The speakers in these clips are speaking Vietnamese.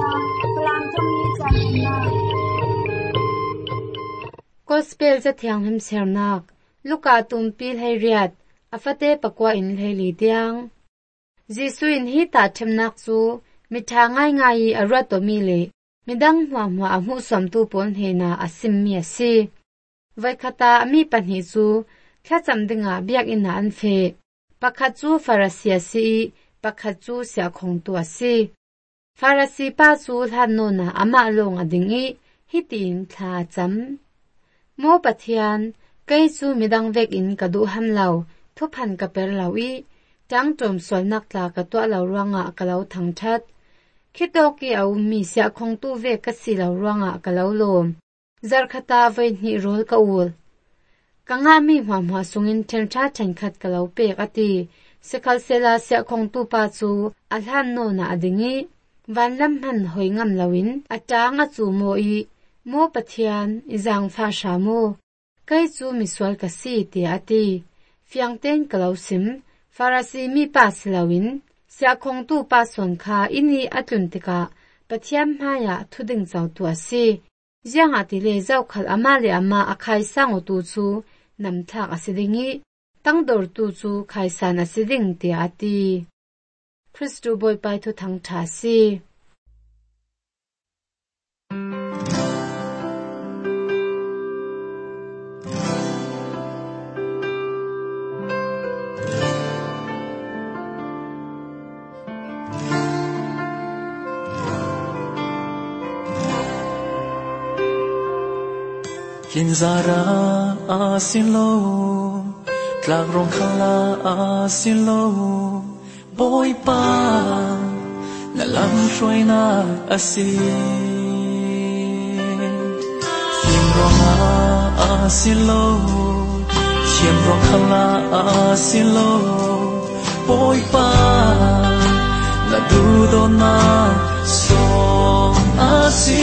กลางจมีจันนากอสเปลจะเทียงหิมเซรนักลูกาตุมปีให้เรียดอาฟเตปกว่าอินให้ลีเดียงจิสุอินฮิตาเทมนักซูมิทางง่ายๆอรัตมีเลมิดังหัวอมุสมตูปนเฮนาอสิมเมียซีไว้คตามีปัญหาซูแค่จำดึงอาเบียกอินาอันเฟปักขจูฟาราเซียซีปักขจูเสียคงตัวซีฟาราซีป้าซูทันโนนาอามาลงอดิงอีฮิตินทาจำโมปัทยานไกจูมิดังเวกอินกระดูหัมเหลาทุพันกับเปรลาวีจังจมสวนนักลากระตัวเหลาร่างกะเหลาทั้งชัดคิดโอกีเอามีเสียคงตู้เวกกัสิเหลาร่างกะเหลาโลมจารคตาเวนิโรลกะอูลกังอามีหัวสุงินเทมชาฉันขัดกะเหลาเปกอตีสกัลเซลาเสียคงตู้ปาจูอัลฮันโนนาอดิงีวันลำหันหอยงำลาวินอาจางอจูโมอีโมปัทยานอิจังฟาชาโมไกจูมิสวลกะสีตีอตีเฟียงเต้นกะเหลาซิมฟาราซีมีปาสลาวินเสียคงตู้ปาสวนคาอินีอัตุนติกาปะเทียมหายาทุดึงเจ้าตัวซีเจียงอาติเลเจ้าขัดอามาเลอามาอาคายสังอตูจูนำทากอาศิดิงีตั้งดอร์ตูจูคายสานอาศิดิงเตียอาตีคริสตูบอยไปทุทังทาซีกินซาราอาซิโลกลางรองคลาอาซิโลบอยปาและลำช่วยนาอาซิฟิมรองอาซิโลเชียมรองคลาอาซิโลบอยปาและดูโดนาสองอาซิ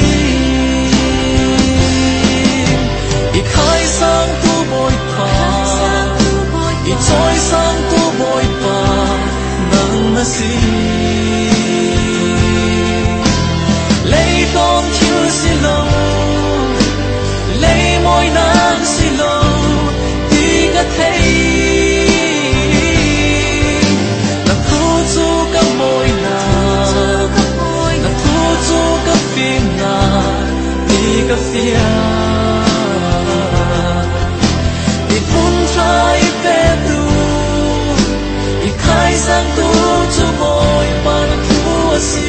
อีกใครสร้างตัวบอยปาอีกจอยสร้างตัวบอยปานังนาซีเลยต้องคิวสิโลเลยมอยนางสิโลดีกะเทยนักทูจูกับมอยนานักทูจูกับฟิมนาดีกับเฟียsang tu cho boy ban thua si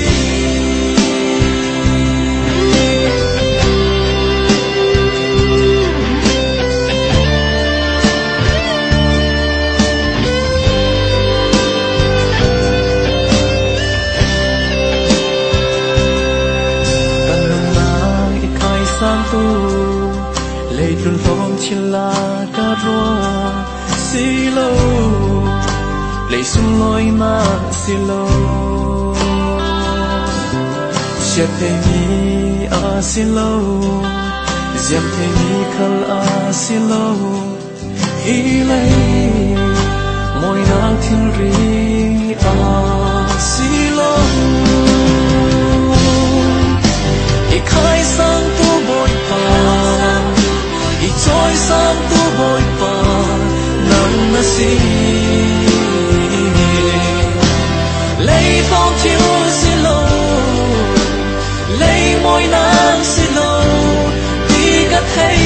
kan nung na i khai sang tu lei trun lom chila ka ro si lo lấy sung lối mà xin lỗi chết thế mi à xin lỗi dèm thế mi khal à xin lỗi ý lấy môi nàng thiên ri à xin lỗi ý khai sang tu bội pa ý trôi sang tu bội pa nắng na xin lấy phong chiếu xin lỗi lấy môi nắng xin lỗi đi cả thấy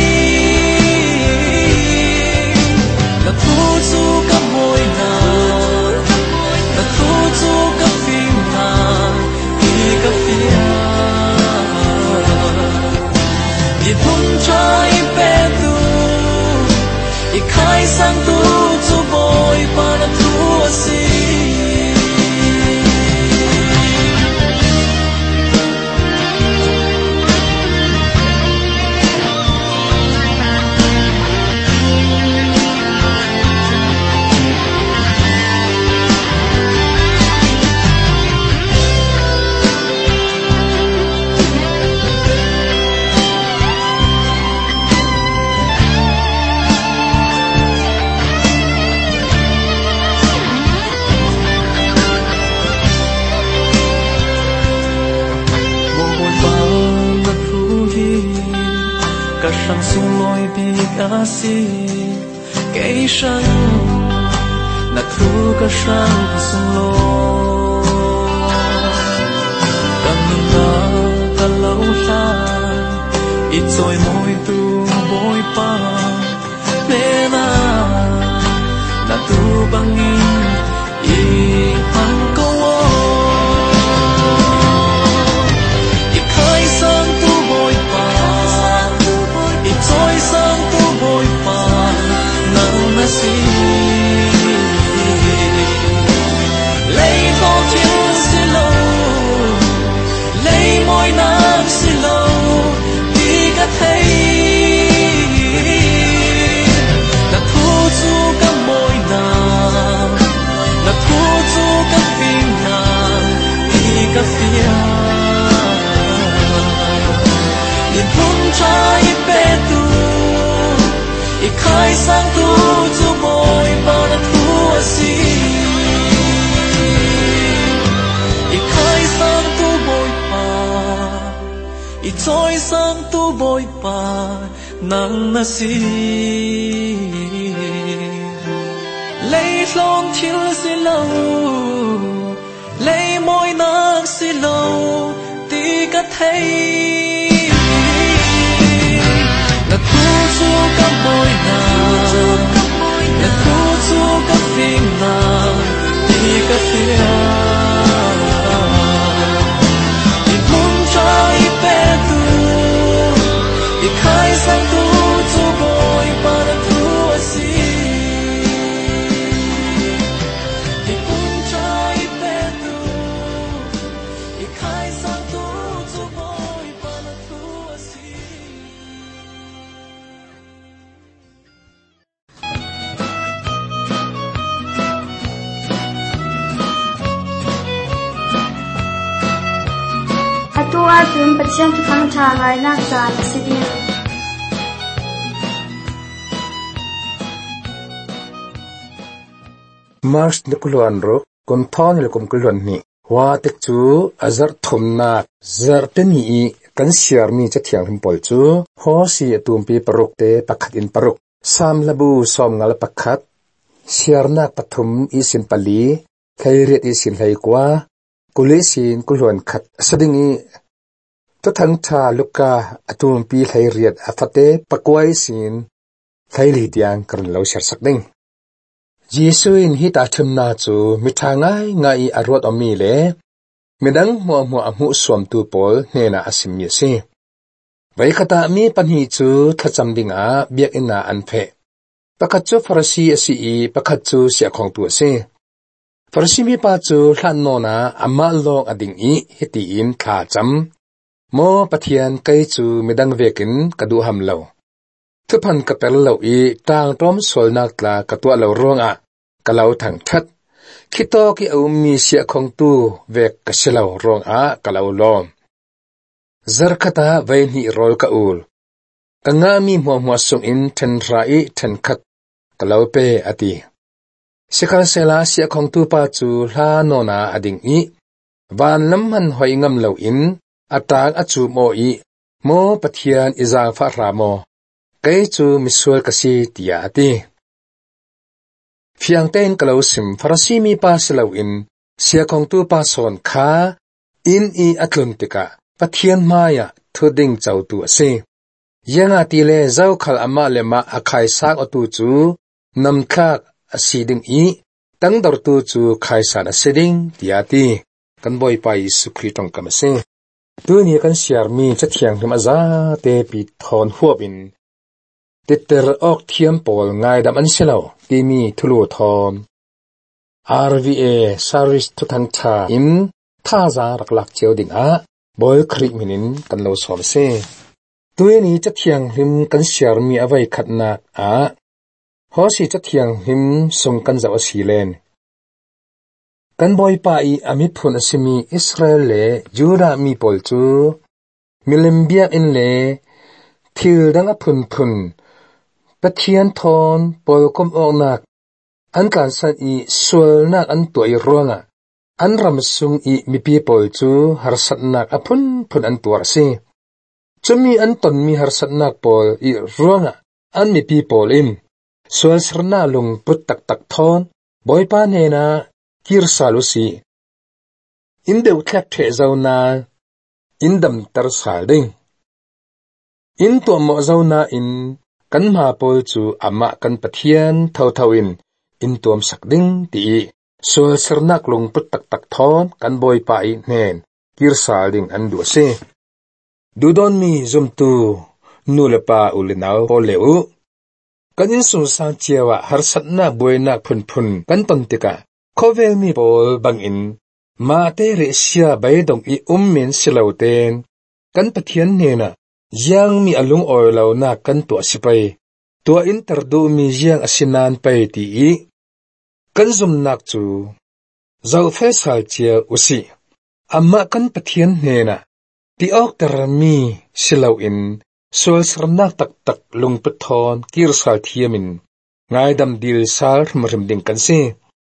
là thu du cả môi nàng là thu du cả phim nàng cả sang sung lối đi cả si cây sang na thu cả sang sung lối cầm na ta lâu xa ít rồi môi tu bôi pa nên na tu băng in hằng câu ít khai sang tu bôi pa ít rồi sang tu bôi pa nắng na si lấy con thiên si lâu lấy môi nắng si lâu đi cả thấy là thu du cả môi nàng là thu du cả phim nàng đi cả phía nhìn thung trái bê tu ít khai sang tu du môi bao là thu si ít khai sang tu môi pa ít trôi sang tu bôi pa nắng na si lấy lòng thiếu si lâu lấy môi nắng si lâu tí cả thấy là thu du cả môi nàng là thu du cả phim nàng tí cả phía khai sang tu tu boy para tu asi di pun trai pe tu khai sang tu tu boy para tu asi atua tun pathian tu khang tha ngai nak za sidia Mars nikuluan ro kon thon le kom kulon ni wa tek chu azar thomna zar te ni kan siar mi cha thiang him pol chu ho si atum pi paruk te pakhat in paruk sam labu som ngal pakhat siarna pathum i sin pali khairiat i sin hlai kwa kulisin kulon khat sading i to thang tha luka atum pi khairiat afate pakwai sin khaili tiang kan lo ser sak ding Jesuin hi ta thumna chu mithangai ngai arot omi le medang mo amu som tu pol hena asim mi se vai khata mi panhi chu thacham dinga biak ina anphe pakhat chu farasi asi I pakhat chu sia khong tu se farasi mi pa chu hlan no na ama long ading I heti in tha cham mo pathian kai chu medang vekin kadu ham lo thupan kapel lo I tang tom solnak tla katwa lo ronga kalau thang that khito ki mi sia khong tu vek kaselo ronga kalau lom zarkhata vaini rol ka ul kangami mo sum in ten rai ten khat kalau pe ati sikal sela sia khong tu pa chu hla nona ading I van lam han hoi ngam lo in atang achu mo I mo pathian izang fa ramo kai chu misual kasi tia ati fiang ten kalau sim farasi mi pa selo in sia khong tu pa son kha in I atluntika pathian maya thuding chau tu ase yanga ti le zau khal ama le ma akhai sak otu chu namkhak asiding I tang dor tu chu khai san asiding tiati kan boy pa Yesu Christong kamase tu ni kan siar mi chathiang hima za te pi thon huapin Titter ok thiam pol ngai dam an selo timi thulu thom RVA service to thang tha in tha za raklak cheu ding a boy khrik minin kan lo som se tuini chathiang him kan siar mi avai khatna a ho si chathiang him sung kan zaw silen kan boy pa I amit phun asimi Israel le Juda mi pol chu milembia in le thil dang a phun pathian thon polkom onak an kan san I sul nak an tuai ronga an ram sung I mi pi pol chu har sat nak apun phun an tuar se chumi an ton mi har satnak pol I ruanga an mi pi pol in sual sarna lung put tak tak thon boy pa ne na kir salusi in deu thlak the zauna in dam tar sal ding in to mo zauna in kan ma pol chu ama kan pathian thau in tuam sak ding ti sual sarnak lung put tak tak thon kan boy pa I nen kir sal ding an du se du don mi zum tu nu le pa ulinau pol leu kan in su sang chiawa har satna boyna phun kan ton tika khovel mi pol bang in ma te re sia bai dong I min silauten kan pathian ne na yang mi alung oilo na kan to sipai to interdu mi yang asinan pai ti kan zum nak chu zau fe sal chia usi amma kan pathian ne na ti ok termi silau in sol sarnak tak tak lung pathon kir sal thiamin ngai dam dil sal marim ding kan se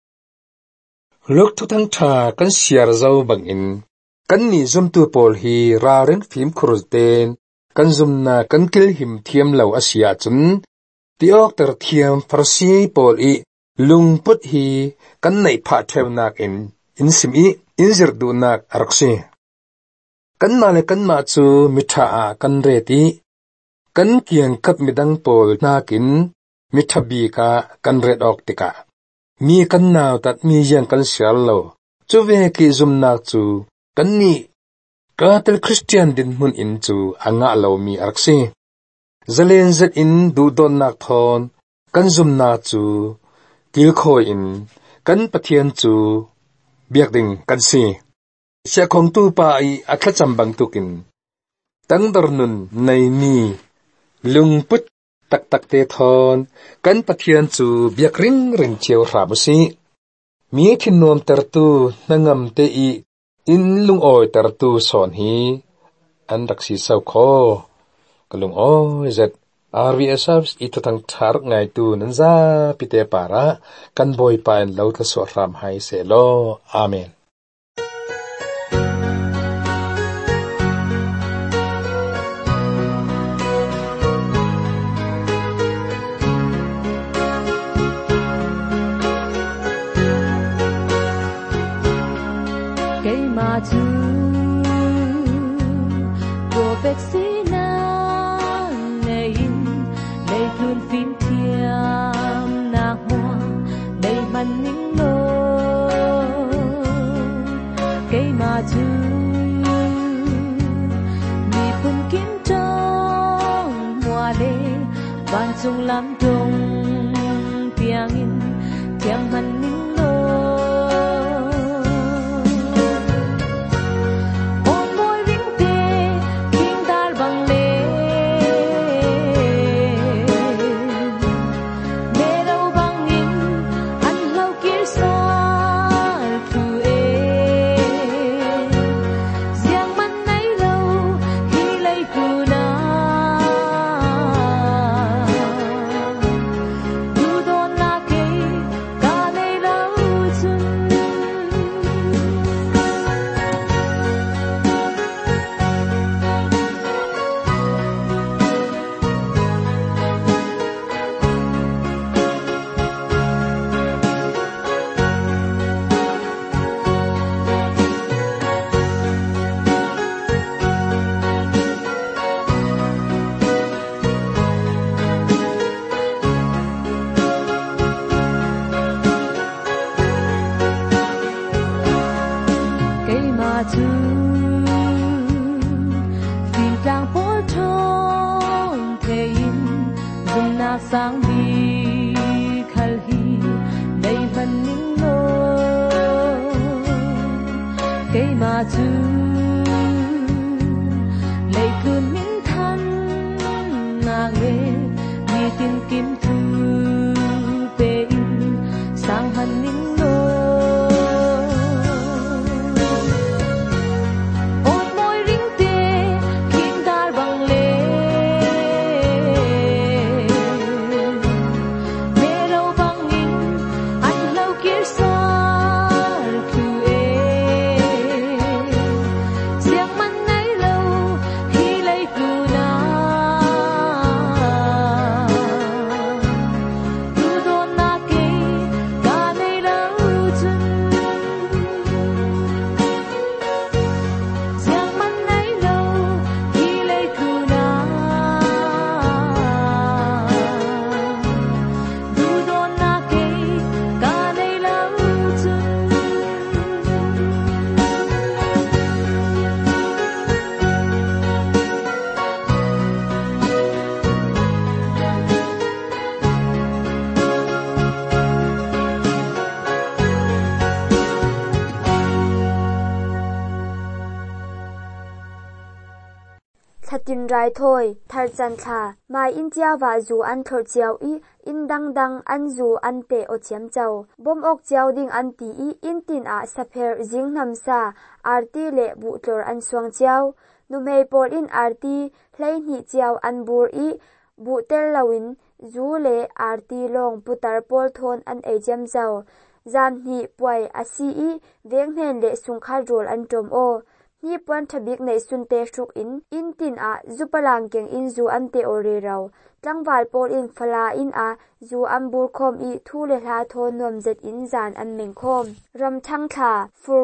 lok thu thang tha kan siar zau bang in kan ni zum tu pol hi ra ren phim khurten kan zum na kan kil him thiam lo asia chun ti ok ter thiam farsi pol I lung put hi kan nei pha theu nak in sim I in zir du nak arakse kan ma le kan ma chu mitha a kan re ti kan kiang kap midang pol nakin mithabi ka kan red ok tika mi kan naw tat mi yang kan sial lo chu ve ki zum nak chu kan ni ka tel christian din mun in chu anga lo mi arakse zalen zet in du don nak thon kan zum na chu kil khoi in kan pathian chu biak ding kan si sia khong tu pa I atla chambang tukin tang dor nun nei mi lung put tak tak te thon kan pathian chu biak ring cheu rabusi mi thin nom ter tu nangam te I in lung oi ter tu son hi an raksi sau kho kalung oi zet RVSF ito tang thar ngai tu nanza pite para kan boy pa en lo ta so ram hai se lo amen Dung lam đông tiếng in tiếng man ninh lô ôm môi vĩnh tê kinh đal bằng lê mê đâu bằng in ăn lâu kia xoan thu ê giang man nấy lâu khi lấy thu na Hãy Thatin rai thoi thar chan tha mai in chia wa zu an thor chiao I in dang an zu an te o chiam chau bom ok chiao ding an ti I in tin a sapher jing nam sa arti le bu tlor an suang chiao numei por in arti hlei ni chiao an bur I bu tel lawin zu le arti long putar pol thon an ei chiam chau zam ni puai asi I veng hnen le sungkhal rol an tom o ni puan thabik nei sunte shuk in tin a zupalang keng in zu an te ore raw tlangwal pol in phala in a zu an bur khom I thu le hla thon nom zet in zan an meng khom ram thang tha fur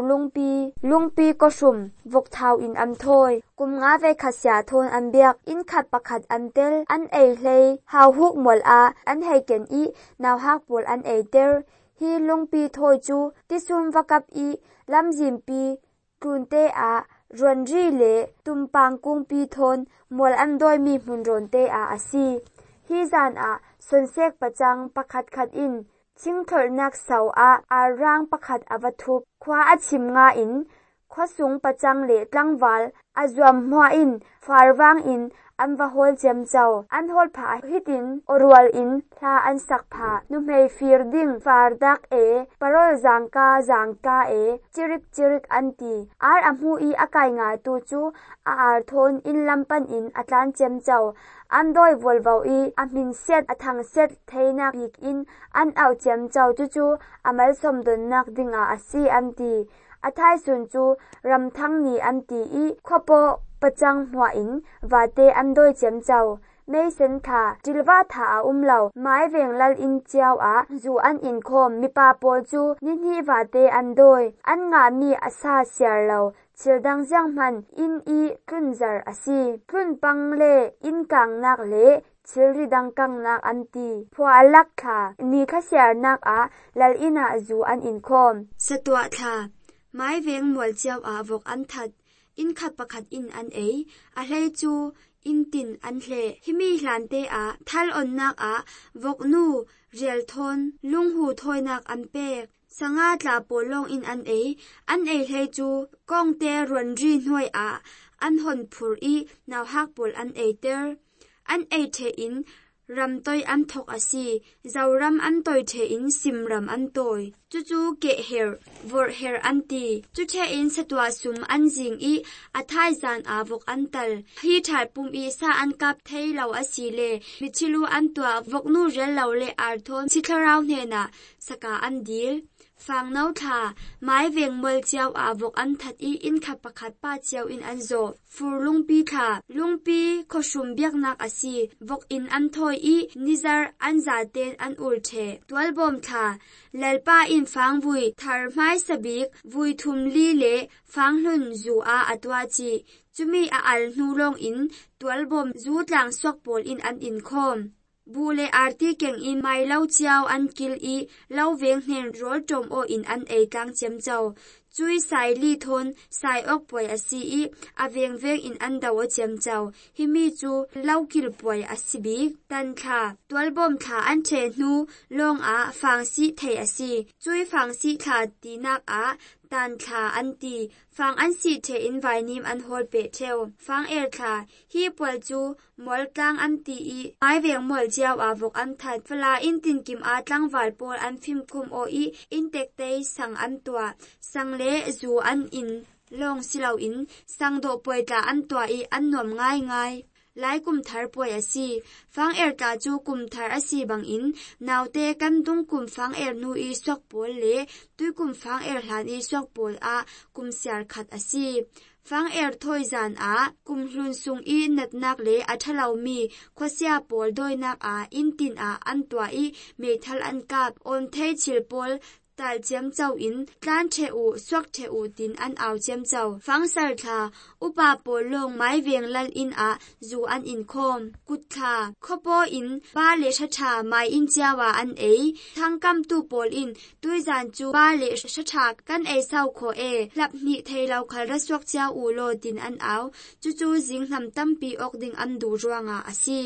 lungpi ko shum vok thau in am thoi kum nga ve khasya thon an biak in khat pakhat an tel an ei hlei hau huk mol a an hei ken I naw hak pol an ei ter hi lungpi thoi chu tisum vakap I lamjim pi tunte a ronri le tumpang kung pi thon mol an doi mi munron te a asi hi zan a sonsek pachang pakhat khat in chingthol nak sau a arang pakhat avathup khwa achim nga in khwasung pachang le tlangwal azwam hwa in farwang in an va hol chem chau an hol pha hitin orwal in thla an sak pha numhei fir ding far dak e parol zangka e chirik anti ar amu I akai nga tu chu a ar thon in lampan in atlan chem chau an doi volvau I amin set athang set theina pik in an au chem chau chu amal somdon nak dinga asi anti athai sun chu ramthang ni anti I khopo pachang hwa in wate andoi chem chau mei sen tha tilwa tha a umlo mai veng lal in chiao a zu an in khom mi pa pol chu ni wate andoi an nga mi asa siar lo childang jang man in I kunzar asi kun pang le in kang nak le chilri dang kang nak anti phwa lak tha ni kha siar nak a lal ina zu an in khom satwa tha mai veng mol chiao a vok an that in khat pakhat in an ei a hlei chu in tin an hle himi hlante a thal on nak a vok nu rial thon lunghu thoi nak an pek sanga tla polong in an ei hlei chu kong te ron ri hnoi a an hon phur I naw hak pol an ei ter an ei the in ram toy an thok asi zawram an toy the in simram an toy chu ke her vor her anti chu the in satwa sum an jing I athai zan avok antal hi thar pum I sa an kap thei lo asi le michilu an twa vok nu rel lo le ar thon chitharau hne na saka an dil fang nau tha mai veng mol chiao avok an that I in kha pakhat pa chiao in an zo fur lungpi tha lungpi khoshum biak nak asi vok in an thoi I nizar an za ten an ul the twalbom tha lalpa in fang vui thar mai sabik vui thum li le fang hlun zu a atwa chi chumi a al nu long in twalbom zu tlang sok pol in an in khom bule arti keng in mai lau chiao an kil I lau veng hnen rol tom o in an ei kang chem chau chui sai li thon sai ok poi asi I aveng veng in an daw chem chau himi chu lau kil poi asibi tan tha twalbom tha an the nu long a fang si thei asi chui fang si tha tinak a tan tha anti fang an si the in vai nim an hol pe theu fang er tha hi pol chu mol kang anti I ai veng mol chiao avok an that fala in tin kim a tlang wal pol an phim khum o I in tek tei sang an tua sang le zu an in long silau in sang do poi ta an tua I an nom ngai lai kum thar poi asi fang er ta chu kum thar asi bang in naute kan tung kum fang er nu I sok pol le tui kum fang er hlan I sok pol a kum siar khat asi fang er thoi zan a kum hlun sung I nat nak le athalau mi khwasia pol doi nak a in tin a an tua I me thal an kap on thei chil pol tal chem chau in tlan the u swak the u tin an aw chem chau fang sar tha upa polong mai veng lal in a zu an in khom kut tha khopo in ba le tha mai in chawa an ei thangkam tu pol in tui zan chu ba le tha kan ei sau kho e lap ni thei lau khal ra swak cha u lo tin an aw chu jing ham tampi ok ding an du ruanga asi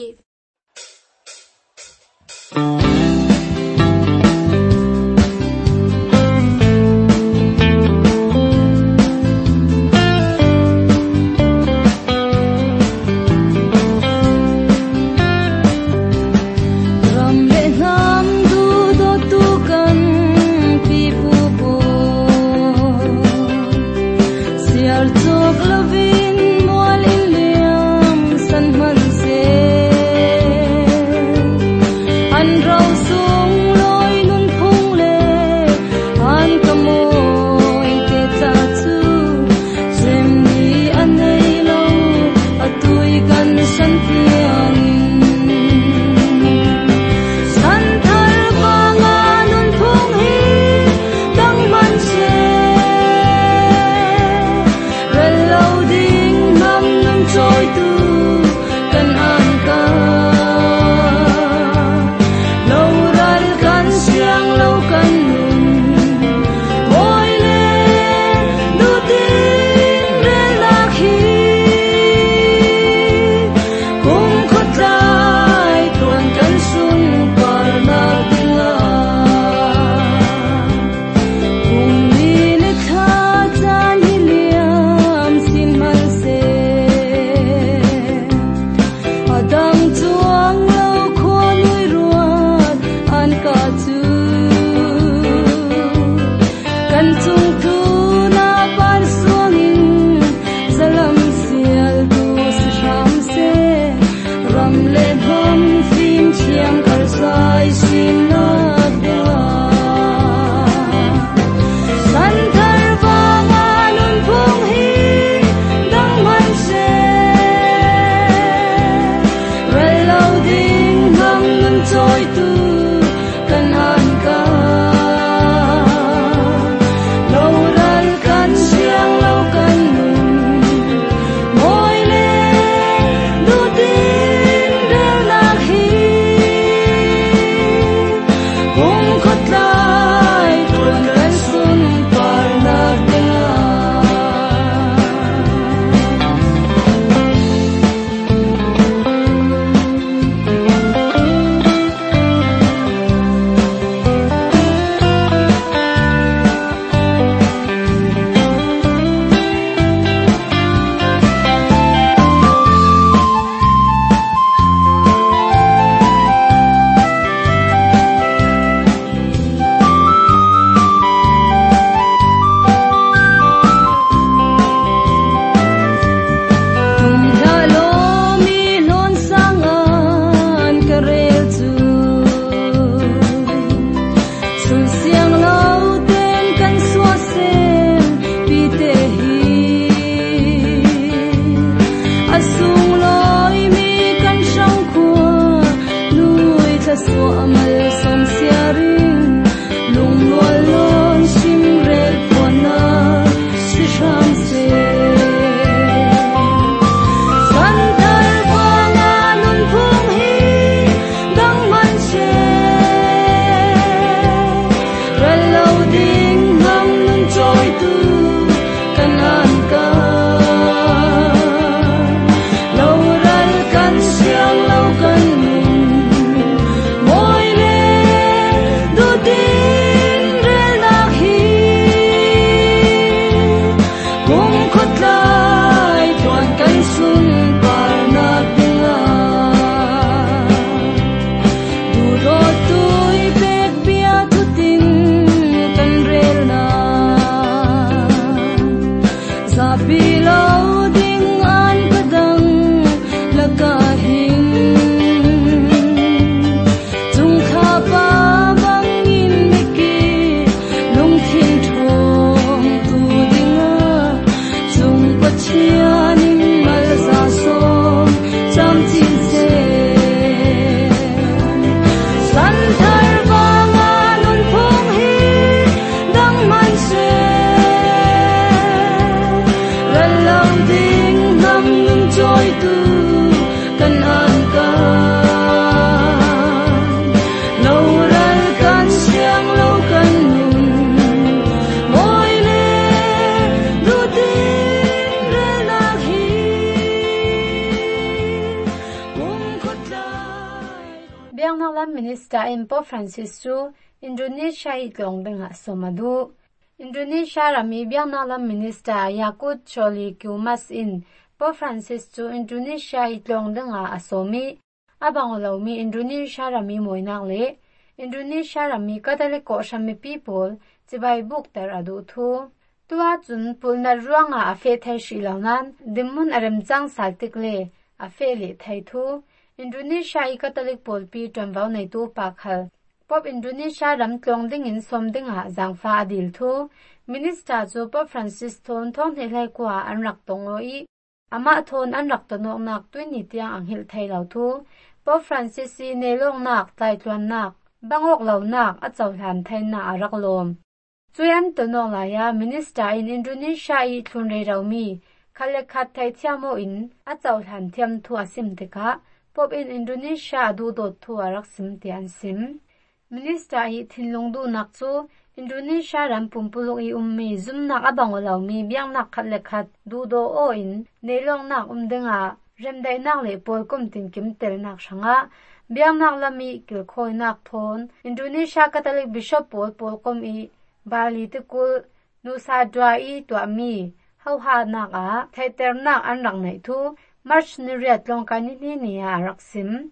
biang nak lam minister in Pope Francis chu Indonesia I tlong denga somadu Indonesia rami biang nak lam minister Yakut Choli Kumas in Pope Francis chu Indonesia I tlong denga asomi abangolomi Indonesia rami moinak le Indonesia rami Catholic ko shami people chibai book tar adu thu tua chun pulna ruanga afe thai shilaunan dimmun aram chang saltik le afe le thai thu Indonesia I Catholic polpi tombaw nei tu pakhal Pop Indonesia ram tlong ding in som ding ha zangfa adil thu minister chu Pope Francis thon thong helai kwa anrak tongoi ama thon anrak tonok nak tuini tiang anghil thai lau thu Pope Francis I nelong nak tai tluan nak bangok lau nak achau hlan thai na arak lom chuyan tonok la ya minister in Indonesia I thlun rei raumi khalekhat thai thiamo in achau hlan thiam thu asim teka Pop in Indonesia du dot thu arak sim tian sim Minister I thinlung du nak chu Indonesia ram pumpuluk I ummi zum nak abangolaw mi biang nak khat du do o in nelong nak denga remdai nak le pol kum tin kim tel nak shanga biang nak lami kil khoi nak thon Indonesia Catholic Bishop pol kom I Bali tikul nusa dwa I twa mi hau ha nak a thaiter nak anrak nei thu march ni riat long kan ni ni arak sim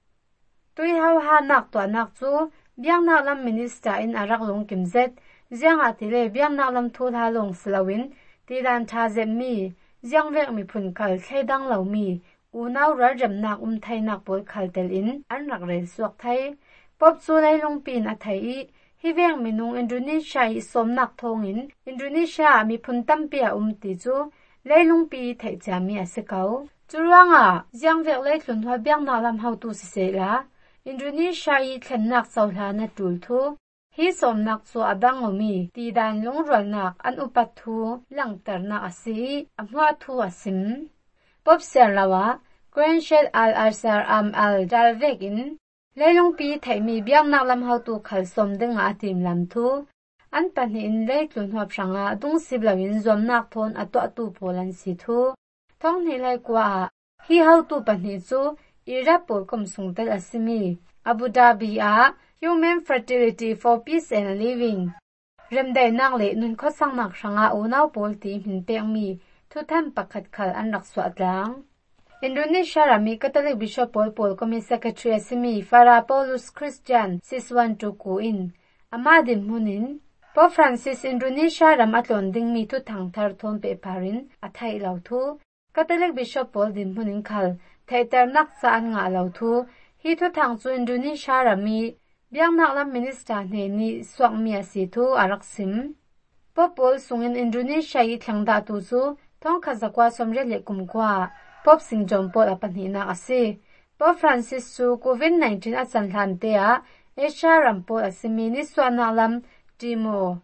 tui hau ha nak twa nak chu biang nak lam minister in arak long kimzet ziang atile biang nak lam thu tha long slawin ti dan tha zem mi ziang vek mi phun khal thledang lo mi unaw ra jam nak thai nak pol khal tel in an rak re suak thai pop chu lai long pin a thai hi vek minung Indonesia I som nak thong in Indonesia mi phun tampia ti chu leilung pi thai chami asekau churuanga ziang vek lai thlun hwa biang nak lam how tu se la Indonesia I thlennak sawhla na tul thu hi somnak chu abangomi ti dan longrol nak an upat thu langtar na asi amwa thu asim pop serlawa Grand Shed Al Arsar Al Dalvegin leilong pi thaimi biang nak lam how tu khal som denga atim lam thu an pani in lei tlun hop shanga dung siblawin zom nak thon atwa tu polan si thu thong ni lai kwa hi how tu pani chu Irapol kom sungtal asimi Abu Dhabi a Human Fertility for Peace and Living remdai nak le nun kho sang nak shanga unaw pol ti hin pek mi thu tham pakhat khal an rak swat lang Indonesia rami Catholic Bishop pol komi secretary asimi Farah Paulus Christian Siswan Tuku in amadim munin Pope Francis Indonesia ram atlon ding mi thu thang thar thon pe parin athai lau thu Catholic Bishop Paul din munin khal thaitar nak sa an nga lau thu hi thu thang chu Indonesia rami biang nak lam minister ne ni swak mi asi thu arak sim popol sungin Indonesia I thlangda tu chu thong khazakwa somre le kumkwa pop singjom pol apani na ase Pope Francis chu COVID-19 a chanhlan te a Asia rampol asimi ni swana lam Timor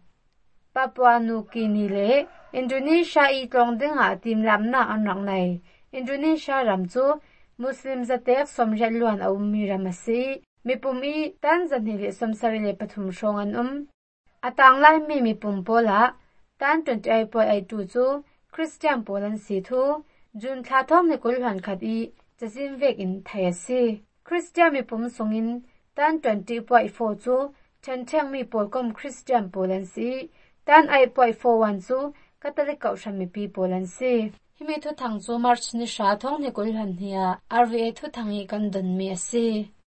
Papua New Guinea le Indonesia I tlong denga tim lam na anrak nai Indonesia ram chu Muslim zatek somre luan mi ramasi mipumi Tanzania le somsari le pathum shongan atang lai mi pumpola tan 28.82 chu Christian Polan si thu Jun thlathom ne kulhan khati chazim vek in thayasi Christian mi pum sungin tan 20.4 chu chanchang mi polkom Christian Polan si tan 8.41 chu Catholic kaushami pi Polan si himi thu thang chu march ni sha thong ne kulhan hiya RVA thu thangi kan don mi ase